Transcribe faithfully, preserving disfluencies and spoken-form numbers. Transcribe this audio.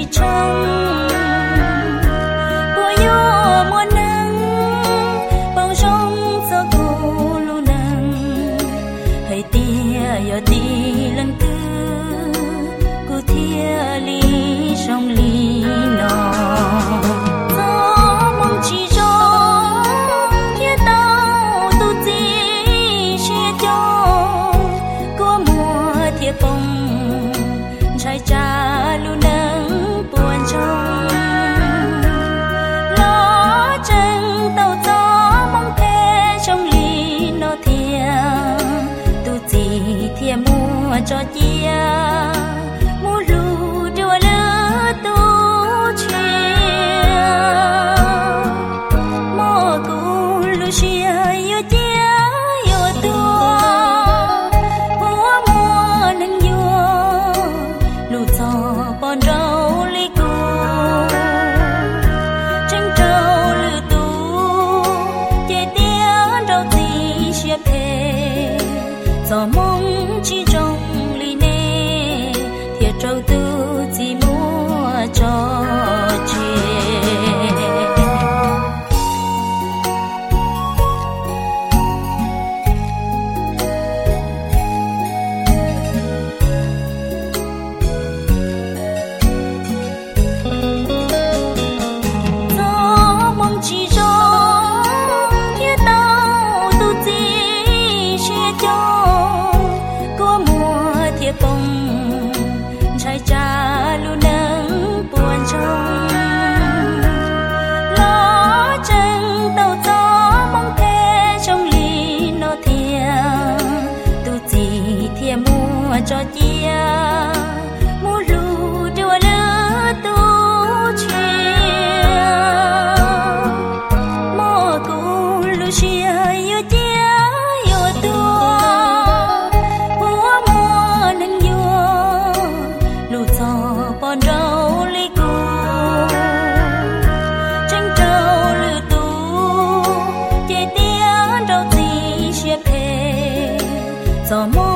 trong bùa vô mùa nắng bóng trong gió cô lu nắng hay tia yo đi lần tư cô thia ly trong ly nọ gió mong chỉ cho kia tao tu gì chia cho có mùa thiệp bông trái cha lu nắng buồn trong lo chân tàu gió mong thế trong ly nó thia tu gì thia mua cho chia mua lù đùa lỡ tu chia mò cu lu chia yêu chia yêu tua búa mua nâng yêu lù gió bọn rau ly cu trăng trâu lư tu chê tiếng rau gì chia phê gió mong chỉ trong ly nê thiệt trâu tu chỉ mua cho bông trái cha lu nắng buồn trong lo chân tàu gió mong thế trong ly nó thia tu gì thia mua cho chia mua lù đùa lỡ tu chia mò cu lu chia yêu chia yêu tua bọn rau ly cu trăng trâu lư tu chê tiếng rau gì chia phê gió